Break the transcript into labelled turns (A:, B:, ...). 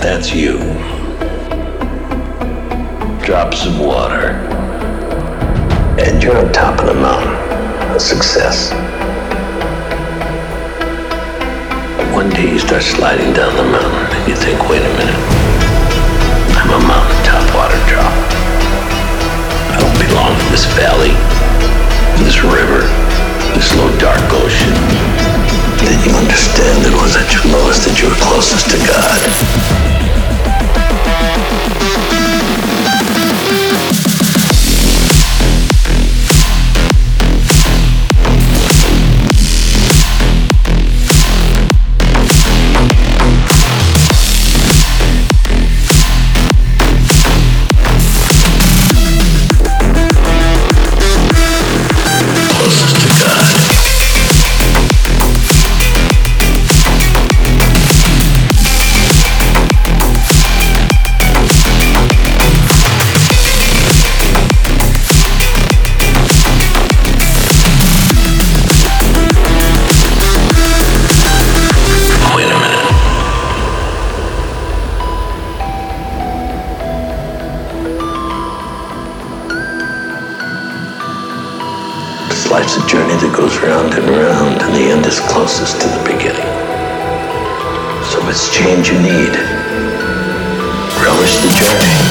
A: That's you. Drops of water. And you're on top of the mountain. A success. One day you start sliding down the mountain and you think, wait a minute. I'm a mountaintop water drop. I don't belong in this valley, this river, this low dark ocean. Then you understand that it was at your lowest that you were closest to God. Life's a journey that goes round and round, and the end is closest to the beginning. So if it's change you need, relish the journey.